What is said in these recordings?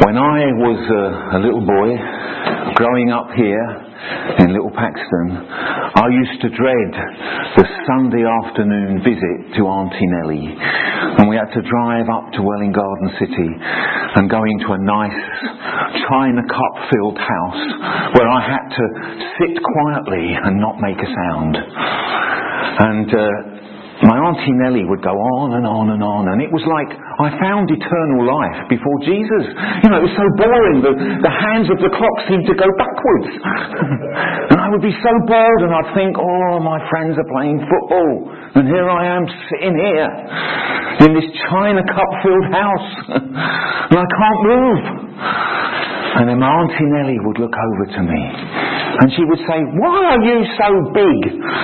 When I was a little boy, growing up here in Little Paxton, I used to dread the Sunday afternoon visit to Auntie Nellie. And we had to drive up to Welwyn Garden City and go into a nice china cup-filled house where I had to sit quietly and not make a sound. And my Auntie Nellie would go on and on and on, and it was like I found eternal life before Jesus. You know, it was so boring. The hands of the clock seemed to go backwards. And I would be so bored, and I'd think, oh, my friends are playing football, and here I am sitting here in this china cup-filled house, and I can't move. And then my Auntie Nellie would look over to me, and she would say, "Why are you so big?"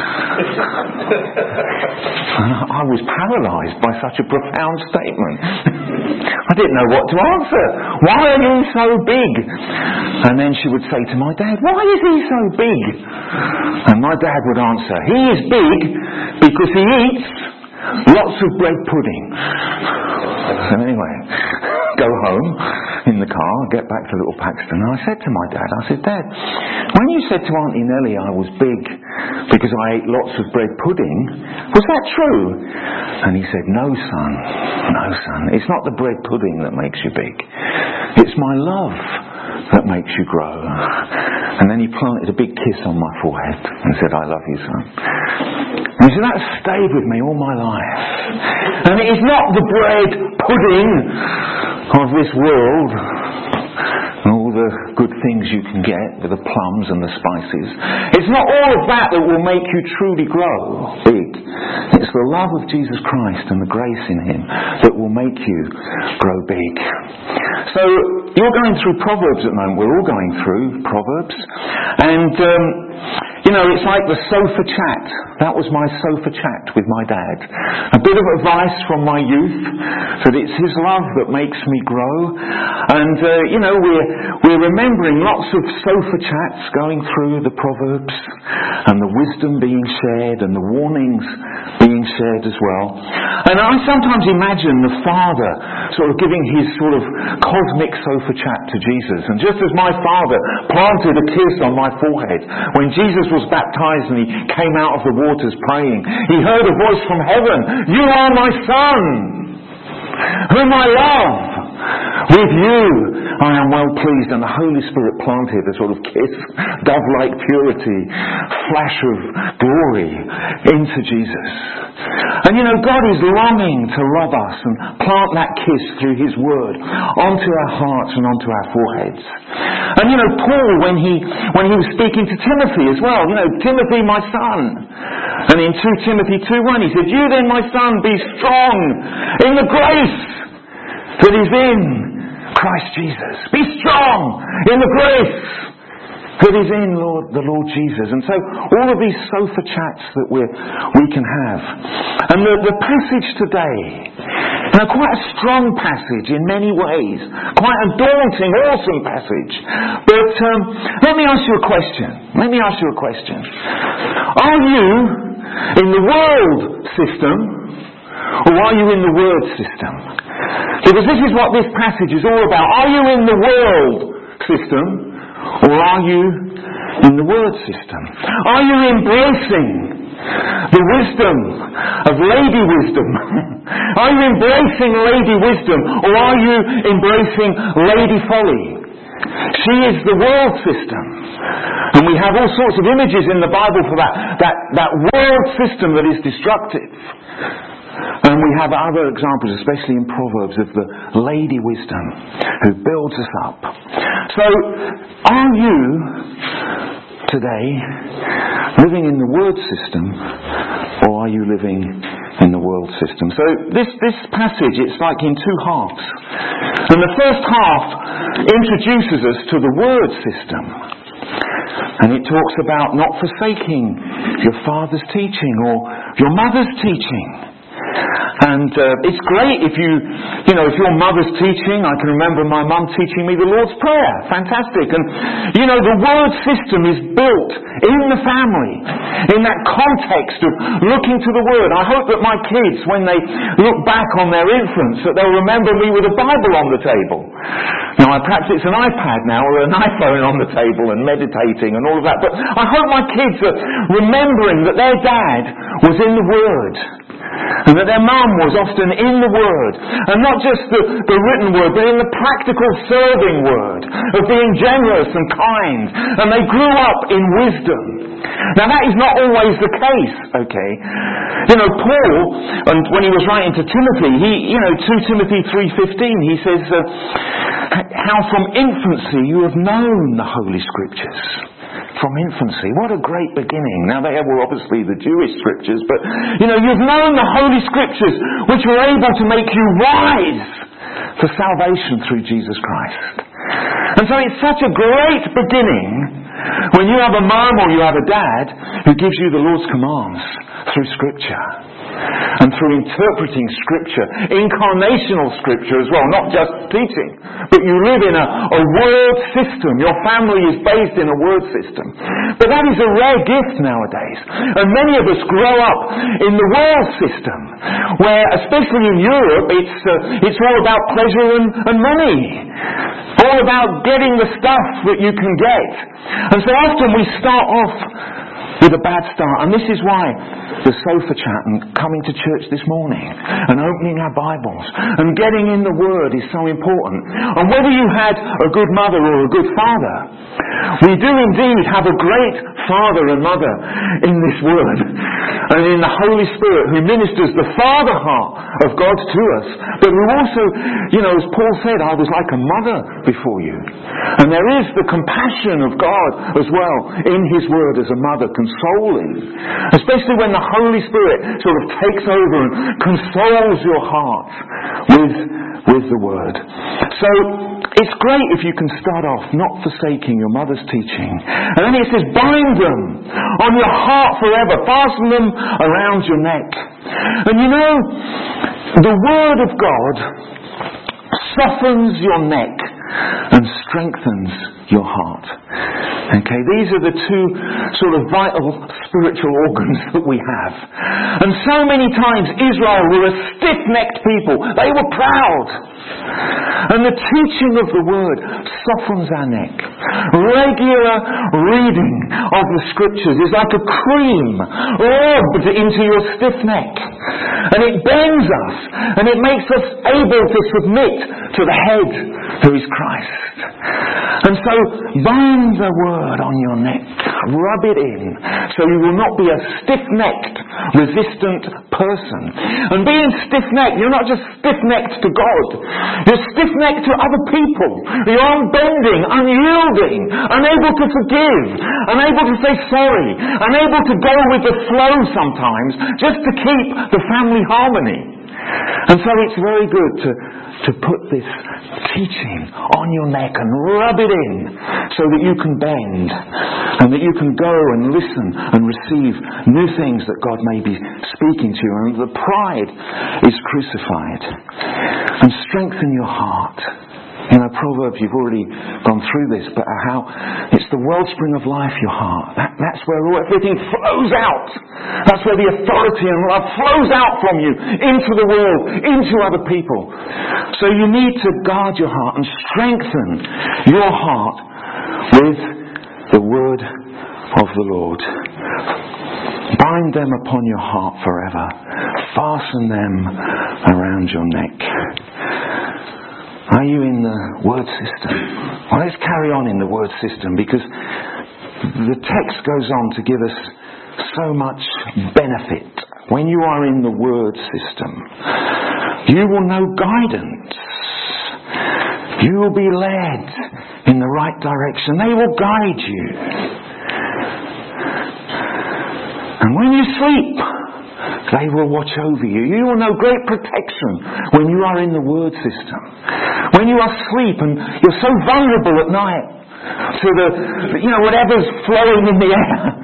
And I was paralysed by such a profound statement. I didn't know what to answer. "Why are you so big?" And then she would say to my dad, "Why is he so big?" And my dad would answer, "He is big because he eats lots of bread pudding." So anyway, go home in the car, get back to Little Paxton, and I said to my dad, I said, "Dad, when you said to Auntie Nellie I was big because I ate lots of bread pudding, was that true?" And he said, "No, son, it's not the bread pudding that makes you big. It's my love that makes you grow." And then he planted a big kiss on my forehead and said, "I love you, son." And so that stayed with me all my life. And it is not the bread pudding of this world and all the good things you can get with the plums and the spices. It's not all of that that will make you truly grow big. It's the love of Jesus Christ and the grace in Him that will make you grow big. So you're going through Proverbs at the moment. We're all going through Proverbs. And you know, it's like the sofa chat. That was my sofa chat with my dad. A bit of advice from my youth, that it's his love that makes me grow. And, you know, we're remembering lots of sofa chats going through the Proverbs, and the wisdom being shared, and the warnings being shared as well. And I sometimes imagine the Father sort of giving his sort of cosmic sofa chat to Jesus. And just as my Father planted a kiss on my forehead when Jesus was baptized and he came out of the waters praying, he heard a voice from heaven, "You are my Son, whom I love. With you I am well pleased." And the Holy Spirit planted a sort of kiss, dove-like purity, flash of glory into Jesus. And you know, God is longing to love us and plant that kiss through His Word onto our hearts and onto our foreheads. And you know, Paul, when he was speaking to Timothy as well, you know, "Timothy, my son." And in 2 Timothy 2:1 he said, "You then, my son, be strong in the grace that is in Christ Jesus." Be strong in the grace that is in the Lord Jesus. And so all of these sofa chats that we can have. And the passage today, you know, quite a strong passage in many ways. Quite a daunting, awesome passage. But let me ask you a question. Are you in the world system, or are you in the Word system? Because this is what this passage is all about. Are you in the world system, or are you in the Word system? Are you embracing the wisdom of Lady Wisdom? Are you embracing Lady Wisdom, or are you embracing Lady Folly? She is the world system. And we have all sorts of images in the Bible for that world system that is destructive. And we have other examples, especially in Proverbs, of the Lady Wisdom who builds us up. So, are you today living in the Word system, or are you living in the world system? So this passage, it's like in 2 halves. And the first half introduces us to the Word system. And it talks about not forsaking your father's teaching or your mother's teaching. And it's great if your mother's teaching. I can remember my mum teaching me the Lord's Prayer. Fantastic. And, you know, the word system is built in the family, in that context of looking to the Word. I hope that my kids, when they look back on their infants, that they'll remember me with a Bible on the table. Now, perhaps it's an iPad now or an iPhone on the table and meditating and all of that, but I hope my kids are remembering that their dad was in the Word. And that their mum was often in the Word. And not just the written Word, but in the practical serving Word. Of being generous and kind. And they grew up in wisdom. Now that is not always the case, okay? You know, Paul, and when he was writing to Timothy, 2 Timothy 3:15, he says, how from infancy you have known the Holy Scriptures. From infancy. What a great beginning. Now they were obviously the Jewish scriptures, but you've known the Holy Scriptures which were able to make you wise for salvation through Jesus Christ. And so it's such a great beginning when you have a mum or you have a dad who gives you the Lord's commands through Scripture. And through interpreting Scripture, incarnational Scripture as well, not just teaching, but you live in a word system. Your family is based in a word system. But that is a rare gift nowadays. And many of us grow up in the world system, where, especially in Europe, it's all about pleasure and money. All about getting the stuff that you can get. And so often we start off with a bad start. And this is why the sofa chat and coming to church this morning and opening our Bibles and getting in the Word is so important. And whether you had a good mother or a good father, we do indeed have a great father and mother in this Word and in the Holy Spirit who ministers the Father heart of God to us, but who also, as Paul said, I was like a mother before you. And there is the compassion of God as well in His Word as a mother consoling, especially when the Holy Spirit sort of takes over and consoles your heart with the Word. So it's great if you can start off not forsaking your mother's teaching. And then it says, bind them on your heart forever. Fasten them around your neck. And the Word of God softens your neck and strengthens your heart. Okay, these are the two sort of vital spiritual organs that we have. And so many times Israel were a stiff-necked people. They were proud. And the teaching of the Word softens our neck. Regular reading of the Scriptures is like a cream rubbed into your stiff neck. And it bends us. And it makes us able to submit to the head who is Christ. And so bind the Word on your neck. Rub it in so you will not be a stiff-necked, resistant person. And being stiff-necked, you're not just stiff-necked to God. You're stiff-necked to other people. You're unbending, unyielding, unable to forgive, unable to say sorry, unable to go with the flow sometimes just to keep the family harmony. And so it's very good to put this teaching on your neck and rub it in so that you can bend and that you can go and listen and receive new things that God may be speaking to you, and the pride is crucified. And strengthen your heart. Proverbs, you've already gone through this, but how it's the wellspring of life, your heart. That's where everything flows out. That's where the authority and love flows out from you into the world, into other people. So you need to guard your heart and strengthen your heart with the Word of the Lord. Bind them upon your heart forever. Fasten them around your neck. Are you in the word system? Well, let's carry on in the word system, because the text goes on to give us so much benefit. When you are in the word system, you will know guidance. You will be led in the right direction. They will guide you. And when you sleep, they will watch over you. You will know great protection when you are in the word system. When you are asleep and you're so vulnerable at night to whatever's flowing in the air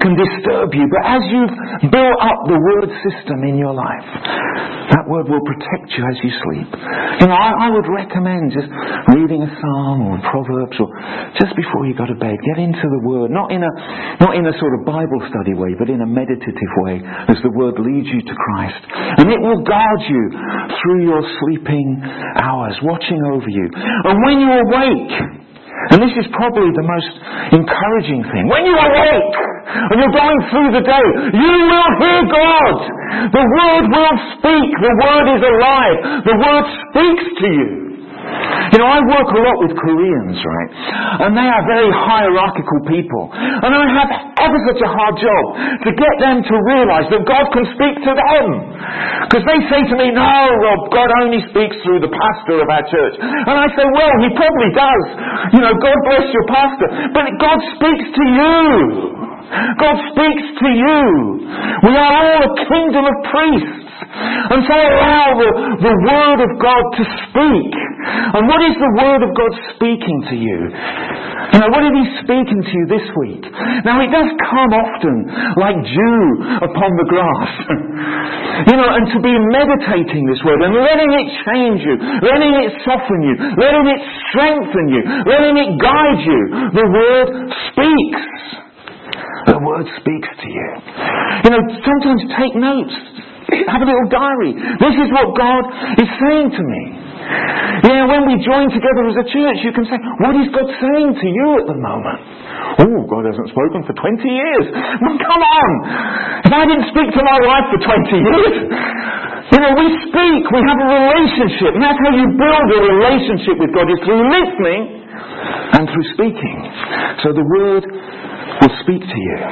can disturb you. But as you've built up the word system in your life, that word will protect you as you sleep. I would recommend just reading a psalm or Proverbs, or just before you go to bed, get into the word, not in a sort of Bible study way, but in a meditative way, as the word leads you to Christ. And it will guard you through your sleeping hours, watching over you. And when you awake, and this is probably the most encouraging thing, when you awake and you're going through the day, you will hear God. The Word will speak. The Word is alive. The Word speaks to you. I work a lot with Koreans, right? And they are very hierarchical people. And I have ever such a hard job to get them to realise that God can speak to them. Because they say to me, "No, Rob, God only speaks through the pastor of our church." And I say, "Well, he probably does. God bless your pastor. But God speaks to you. God speaks to you. We are all a kingdom of priests. And so allow the Word of God to speak. And what is the Word of God speaking to you? What is He speaking to you this week? Now, it does come often like dew upon the grass. And to be meditating this Word and letting it change you, letting it soften you, letting it strengthen you, letting it guide you. The Word speaks. The Word speaks to you. Sometimes take notes. Have a little diary. This is what God is saying to me. When we join together as a church, you can say, "What is God saying to you at the moment?" "Oh, God hasn't spoken for 20 years. Well, come on. If I didn't speak to my wife for 20 years, we speak. We have a relationship. And that's how you build a relationship with God, is through listening and through speaking. So the Word will speak to you.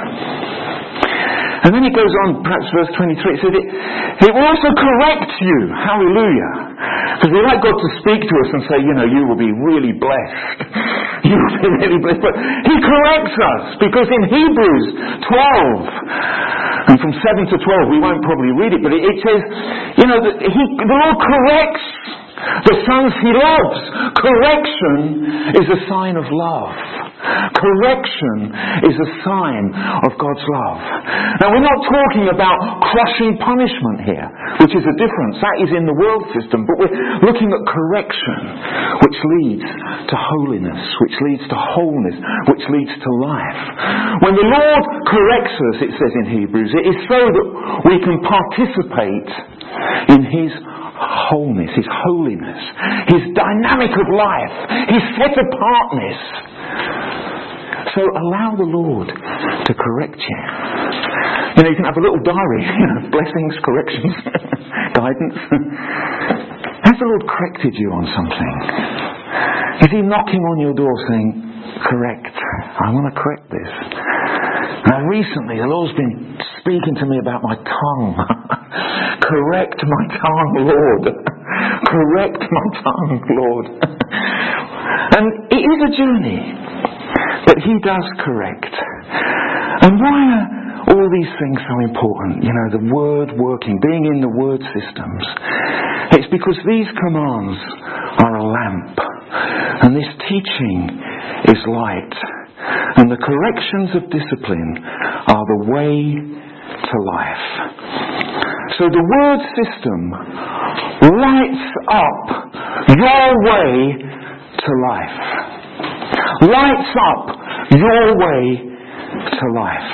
And then it goes on, perhaps verse 23, it says, it will also correct you. Hallelujah. Because we like God to speak to us and say, you will be really blessed. You will be really blessed. But He corrects us, because in Hebrews 12, and from 7 to 12, we won't probably read it, but it says, that the Lord corrects the sons He loves. Correction is a sign of love. Correction is a sign of God's love. Now, we're not talking about crushing punishment here, which is a difference. That is in the world system. But we're looking at correction, which leads to holiness, which leads to wholeness, which leads to life. When the Lord corrects us, it says in Hebrews, it is so that we can participate in His wholeness, His holiness, His dynamic of life, His set-apartness. So allow the Lord to correct you. You can have a little diary, blessings, corrections, guidance. Has the Lord corrected you on something? Is He knocking on your door saying, "Correct, I want to correct this"? Now recently the Lord's been speaking to me about my tongue. Correct my tongue, Lord. Correct my tongue, Lord. And it is a journey, but He does correct. And why are all these things so important? The Word working, being in the Word systems. It's because these commands are a lamp, and this teaching is light, and the corrections of discipline are the way to life. So the Word system lights up your way to life. Lights up your way to life.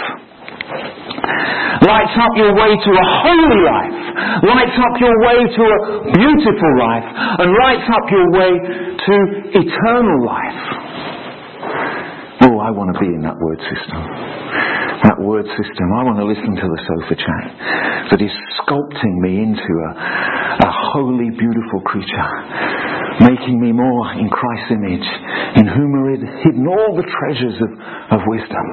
Lights up your way to a holy life. Lights up your way to a beautiful life. And lights up your way to eternal life. Oh, I want to be in that Word system. That Word system. I want to listen to the sofa chat that is sculpting me into a holy, beautiful creature, making me more in Christ's image, in whom are hidden all the treasures of wisdom.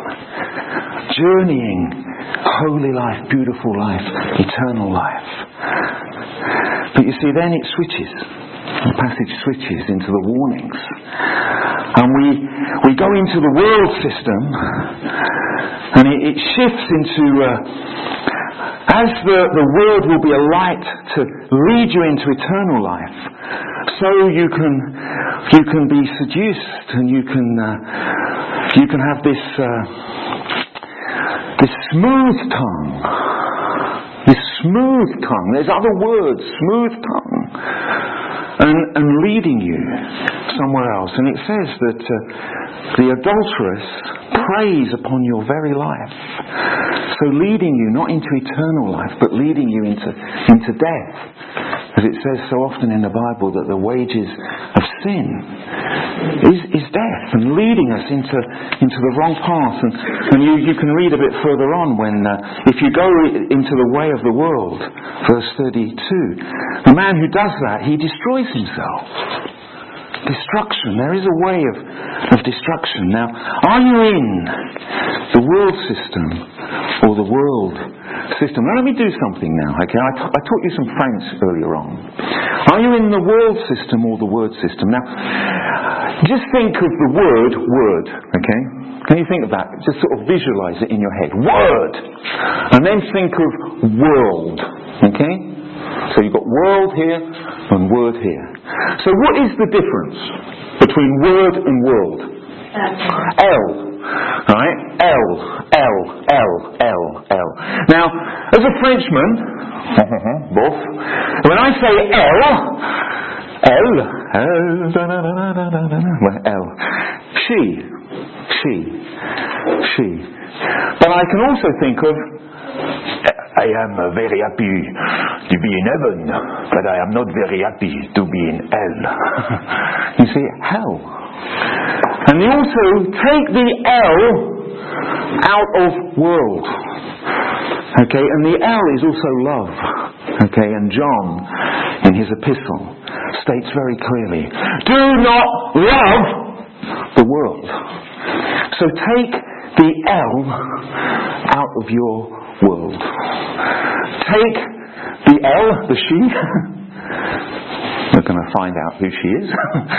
Journeying, holy life, beautiful life, eternal life. But you see, then it switches. The passage switches into the warnings. And we go into the world system, and it shifts into, as the Word will be a light to lead you into eternal life, so you can be seduced, and you can have this This smooth tongue. This smooth tongue. There's other words. Smooth tongue. And leading you somewhere else. And it says that the adulteress preys upon your very life. So leading you not into eternal life, but leading you into death. As it says so often in the Bible that the wages of sin is death, and leading us into the wrong path. And you can read a bit further on when if you go into the way of the world, verse 32, the man who does that, he destroys himself. Destruction. There is a way of destruction. Now, are you in the world system or the world system? Now, let me do something now, okay? I taught you some French earlier on. Are you in the world system or the word system? Now, just think of the word, okay? Can you think of that? Just sort of visualize it in your head. Word! And then think of world, okay? So you've got world here and word here. So what is the difference between word and world? L. Right? L. Now, as a Frenchman, both, when I say L, she. But I can also think of, I am very happy to be in heaven, but I am not very happy to be in hell. You see, hell. And you also take the L out of world. Okay, and the L is also love. Okay, and John, in his epistle, states very clearly, do not love the world. So take the L out of your world. Take the L, the she. We're going to find out who she is.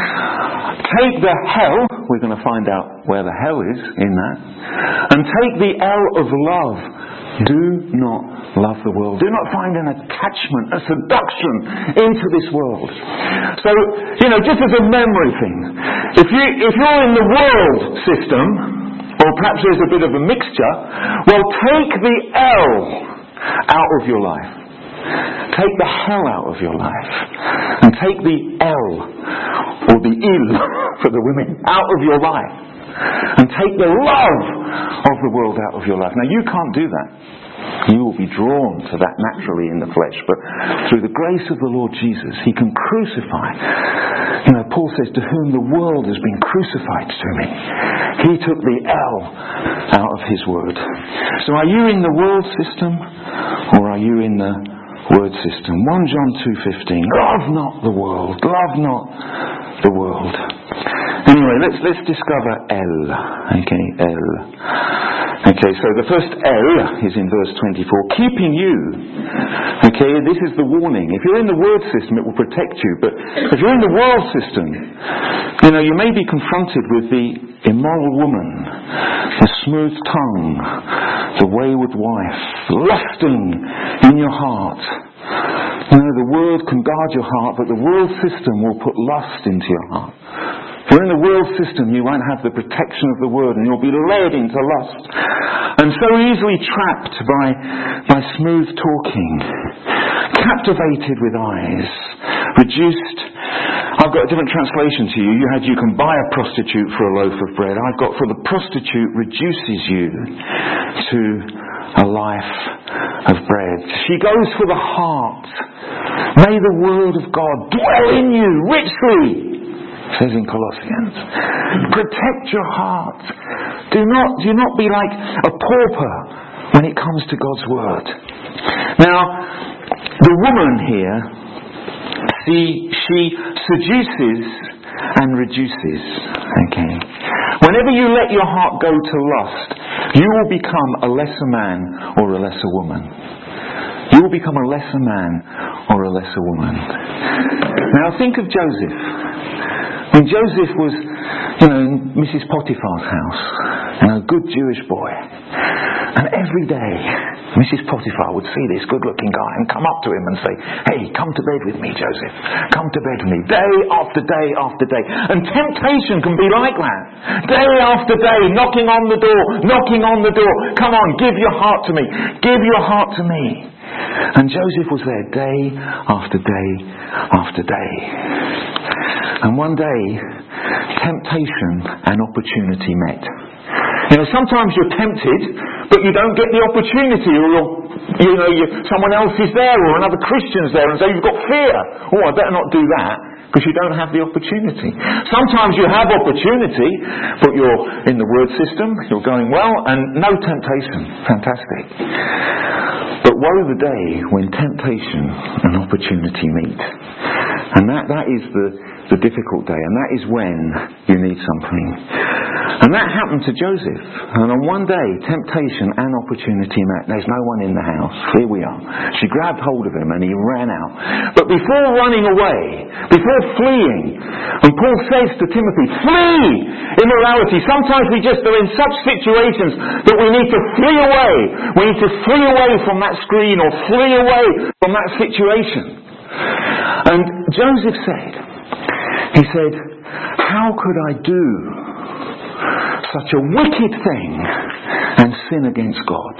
Take the hell. We're going to find out where the hell is in that. And take the L of love. Do not love the world. Do not find an attachment, a seduction into this world. So, just as a memory thing, if you're in the world system, or perhaps there's a bit of a mixture, well, take the L out of your life. Take the hell out of your life. And take the L, or the il for the women, out of your life. And take the love of the world out of your life. Now, you can't do that. You will be drawn to that naturally in the flesh. But through the grace of the Lord Jesus, He can crucify. Paul says, to whom the world has been crucified to me. He took the L out of His word. So are you in the world system or are you in the word system? 1 John 2:15. Love not the world. Love not the world. Anyway, let's discover L. Okay, L. Okay, so the first L is in verse 24. Keeping you. Okay, this is the warning. If you're in the word system, it will protect you. But if you're in the world system, you may be confronted with the immoral woman, the smooth tongue, the wayward wife, lusting in your heart. The word can guard your heart, but the world system will put lust into your heart. If you're in the world system, you won't have the protection of the word, and you'll be led into lust. And so easily trapped by smooth talking, captivated with eyes, reduced. I've got a different translation to you. You can buy a prostitute for a loaf of bread. I've got for the prostitute reduces you to a life of bread. She goes for the heart. May the word of God dwell in you richly, says in Colossians. Protect your heart. Do not be like a pauper when it comes to God's word. Now, the woman here, she seduces and reduces. Okay. Whenever you let your heart go to lust, you will become a lesser man or a lesser woman. You will become a lesser man or a lesser woman. Now think of Joseph. When Joseph was, in Mrs. Potiphar's house, and a good Jewish boy, and every day Mrs. Potiphar would see this good-looking guy and come up to him and say, hey, come to bed with me, Joseph. Come to bed with me. Day after day after day. And temptation can be like that. Day after day, knocking on the door, knocking on the door. Come on, give your heart to me. Give your heart to me. And Joseph was there day after day after day. And one day, temptation and opportunity met. Sometimes you're tempted, but you don't get the opportunity, or someone else is there, or another Christian's there, and so you've got fear. Oh, I better not do that, because you don't have the opportunity. Sometimes you have opportunity, but you're in the word system, you're going well, and no temptation. Fantastic. But woe the day when temptation and opportunity meet. And that is the difficult day, and that is when you need something. And that happened to Joseph. And on one day, temptation and opportunity met. There's no one in the house. Here we are. She grabbed hold of him and he ran out. But before running away, before fleeing, and Paul says to Timothy, flee immorality. Sometimes we just are in such situations that we need to flee away. We need to flee away from that screen, or flee away from that situation. And Joseph said, how could I do such a wicked thing and sin against God?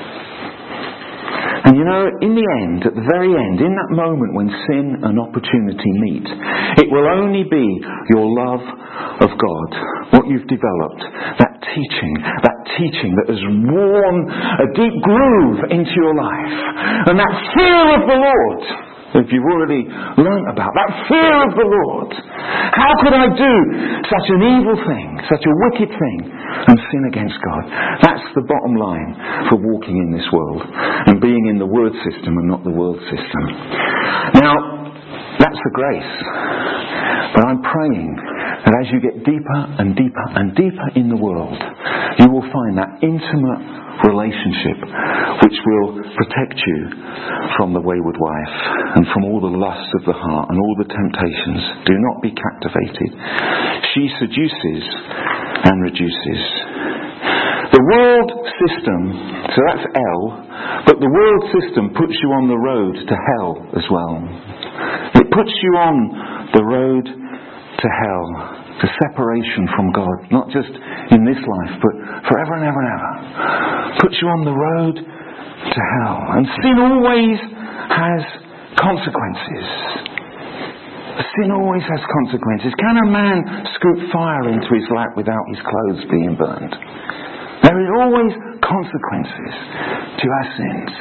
And in the end, at the very end, in that moment when sin and opportunity meet, it will only be your love of God, what you've developed, that teaching that has worn a deep groove into your life, and that fear of the Lord, if you've already learnt about that fear of the Lord. How could I do such an evil thing, such a wicked thing, and sin against God? That's the bottom line for walking in this world and being in the word system and not the world system. Now, that's the grace. But I'm praying that as you get deeper and deeper and deeper in the world, you will find that intimate relationship which will protect you from the wayward wife and from all the lusts of the heart and all the temptations. Do not be captivated. She seduces and reduces. The world system, so that's L, but the world system puts you on the road to hell as well. It puts you on the road to hell, to separation from God, not just in this life, but forever and ever and ever. Puts you on the road to hell. And sin always has consequences. Sin always has consequences. Can a man scoop fire into his lap without his clothes being burned? There is always consequences to our sins.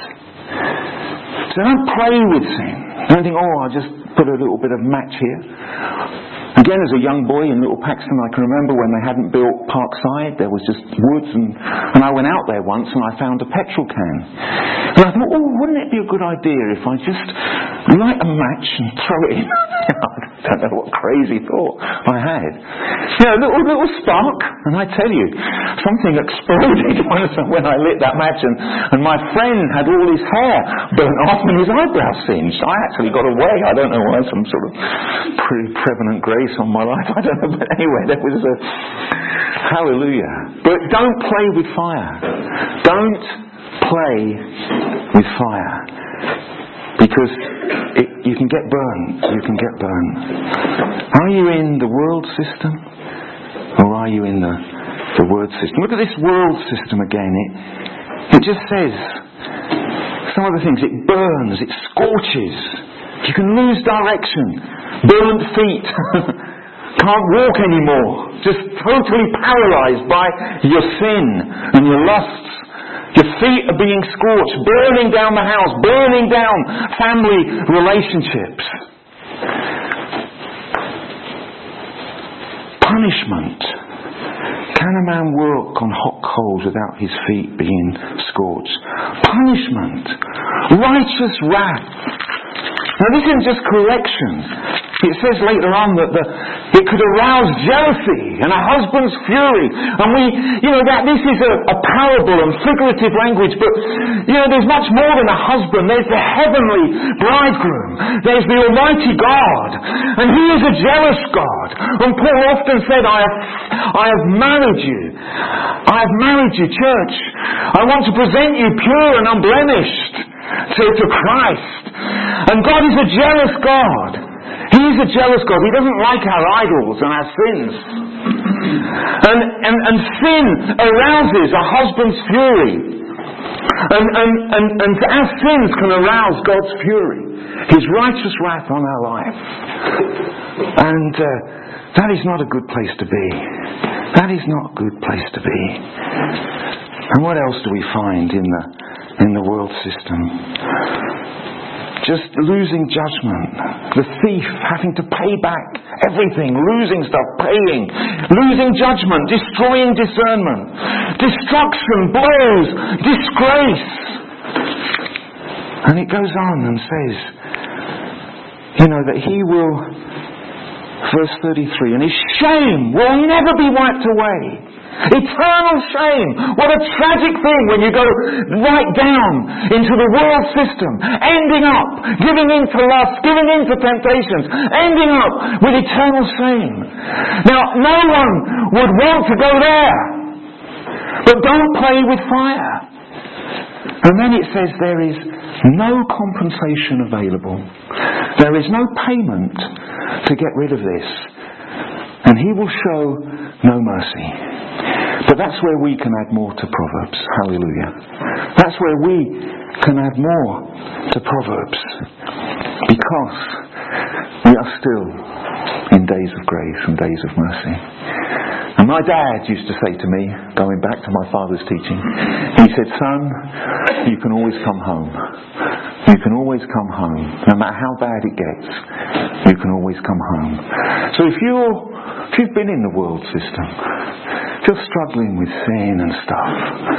So don't play with sin. Don't think, I'll just put a little bit of match here. Again, as a young boy in Little Paxton, I can remember when they hadn't built Parkside, there was just woods, and I went out there once and I found a petrol can. And I thought, wouldn't it be a good idea if I just light a match and throw it in? I don't know what crazy thought I had. A little spark, and I tell you, something exploded when I lit that match, and my friend had all his hair burnt off and his eyebrows singed. I actually got away. I don't know why, some sort of pretty prevalent grace on my life. I don't know, but anyway, that was a hallelujah. But don't play with fire. Don't play with fire, because you can get burned. You can get burned. Are you in the world system, or are you in the word system? Look at this world system again. It just says some of the things. It burns. It scorches. You can lose direction. Burnt feet. Can't walk anymore. Just totally paralysed by your sin and your lusts. Your feet are being scorched, burning down the house, burning down family relationships. Punishment. Can a man work on hot coals without his feet being scorched? Punishment. Righteous wrath. Now this isn't just correction. It says later on that it could arouse jealousy and a husband's fury. And that this is a parable and figurative language, but, there's much more than a husband. There's the heavenly bridegroom. There's the Almighty God. And He is a jealous God. And Paul often said, I have married you. I have married you, church. I want to present you pure and unblemished to Christ. And God is a jealous God. He is a jealous God. He doesn't like our idols and our sins. And sin arouses a husband's fury. And our sins can arouse God's fury. His righteous wrath on our life. And that is not a good place to be. That is not a good place to be. And what else do we find in the world system? Just losing judgment. The thief having to pay back everything. Losing stuff, paying. Losing judgment. Destroying discernment. Destruction, blows, disgrace. And it goes on and says, that he will, verse 33, and his shame will never be wiped away. Eternal shame. What a tragic thing when you go right down into the world system, ending up giving in to lust, giving in to temptations, ending up with eternal shame. Now, no one would want to go there. But don't play with fire. And then it says there is no compensation available. There is no payment to get rid of this. And He will show no mercy. But that's where we can add more to Proverbs. Hallelujah. That's where we can add more to Proverbs. Because we are still in days of grace and days of mercy. And my dad used to say to me, going back to my father's teaching, he said, son, you can always come home. You can always come home. No matter how bad it gets, you can always come home. So if you've been in the world system, if you're struggling with sin and stuff,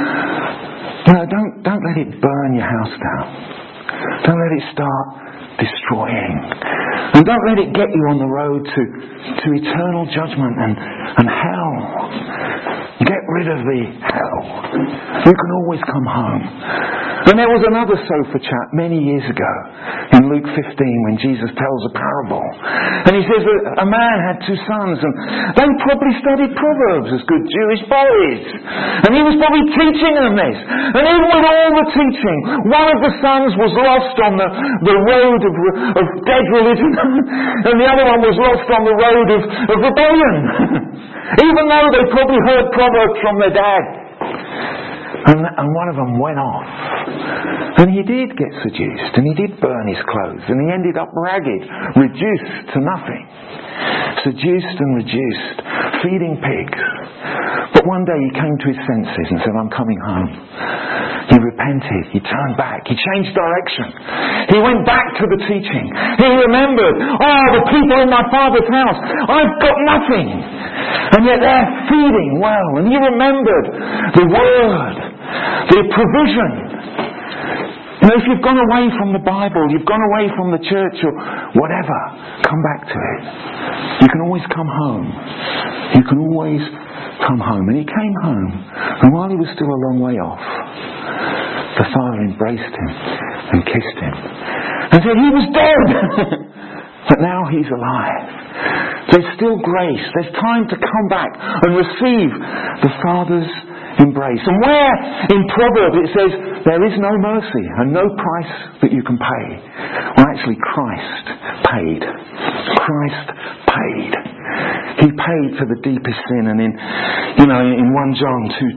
don't let it burn your house down. Don't let it start destroying. And don't let it get you on the road to eternal judgment and hell. Get rid of the hell. You can always come home. And there was another sofa chat many years ago in Luke 15 when Jesus tells a parable. And he says that a man had two sons and they probably studied Proverbs as good Jewish boys. And he was probably teaching them this. And even with all the teaching, one of the sons was lost on the road of dead religion and the other one was lost on the road of rebellion. Even though they probably heard Proverbs from their dad. And one of them went off. And he did get seduced. And he did burn his clothes. And he ended up ragged, reduced to nothing. Seduced and reduced. Feeding pigs. But one day he came to his senses and said, I'm coming home. He repented. He turned back. He changed direction. He went back to the teaching. He remembered, the people in my father's house, I've got nothing. And yet they're feeding well. And he remembered the word, the provision. If you've gone away from the Bible, you've gone away from the church or whatever, come back to it. You can always come home. You can always come home. And he came home. And while he was still a long way off, the father embraced him and kissed him and said he was dead. But now he's alive. There's still grace. There's time to come back and receive the Father's embrace. And where in Proverbs it says there is no mercy and no price that you can pay. Well, actually Christ paid. Christ paid. He paid for the deepest sin. And in 1 John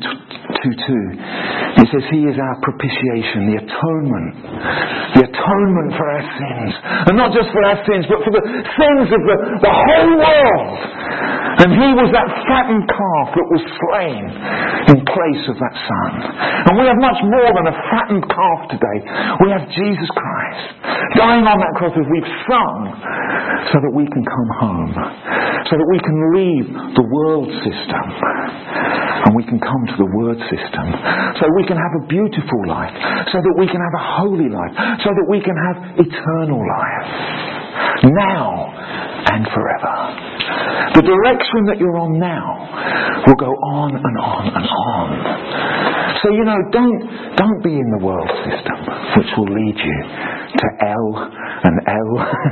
2:2 it says He is our propitiation, the atonement for our sins. And not just for our sins, but for the sins of the whole world. And He was that fattened calf that was slain in place of that Son. And we have much more than a fattened calf today. We have Jesus Christ dying on that cross as we've sung, so that we can come home, so that we can leave the world system and we can come to the Word system, so we can have a beautiful life, so that we can have a holy life, so that we can have eternal life. Now and forever. The direction that you're on now will go on and on and on. So, don't be in the world system, which will lead you to L and L.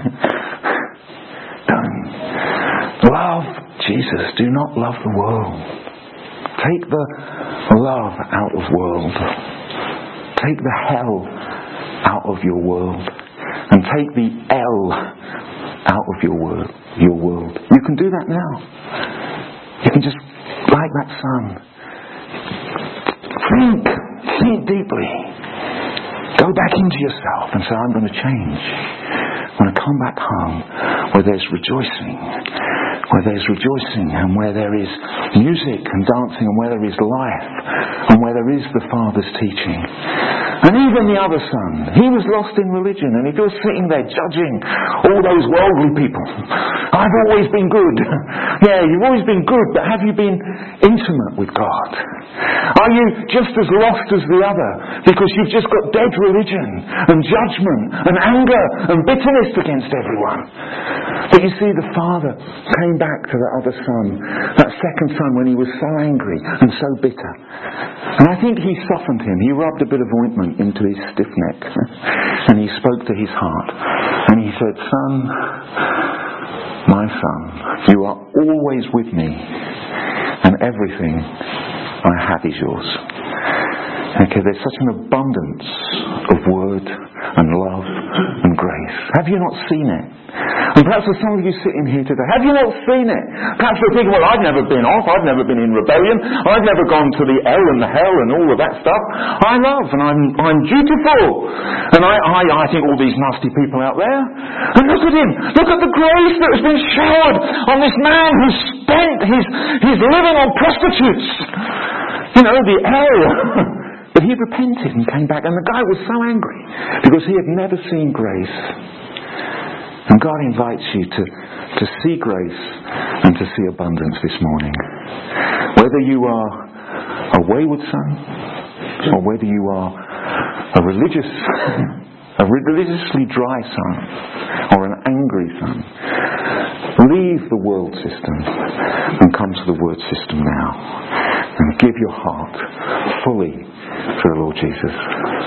Don't. Love Jesus. Do not love the world. Take the love out of world. Take the hell out of your world. And take the L out of your world. You can do that now. You can just, like that son, think deeply. Go back into yourself and say, I'm going to change. I'm going to come back home where there's rejoicing. And where there is music and dancing and where there is life and where there is the Father's teaching. And even the other son, he was lost in religion, and if you're sitting there judging all those worldly people, I've always been good. Yeah, you've always been good, but have you been intimate with God? Are you just as lost as the other because you've just got dead religion and judgment and anger and bitterness against everyone? But you see, the father came back to the other son, that second son, when he was so angry and so bitter. And I think he softened him. He rubbed a bit of ointment into his stiff neck and he spoke to his heart. And he said, Son, my son, you are always with me and everything I have is yours. Okay, there's such an abundance of word and love and grace. Have you not seen it? And perhaps there's some of you sitting here today. Have you not seen it? Perhaps you're thinking, well, I've never been off. I've never been in rebellion. I've never gone to the L and the hell and all of that stuff. I love and I'm dutiful. And I think all these nasty people out there. And look at him. Look at the grace that has been showered on this man who's spent his living on prostitutes. The L. But he repented and came back. And the guy was so angry because he had never seen grace. And God invites you to see grace and to see abundance this morning. Whether you are a wayward son or whether you are a religiously dry son or an angry son, leave the world system and come to the word system now and give your heart fully to the Lord Jesus.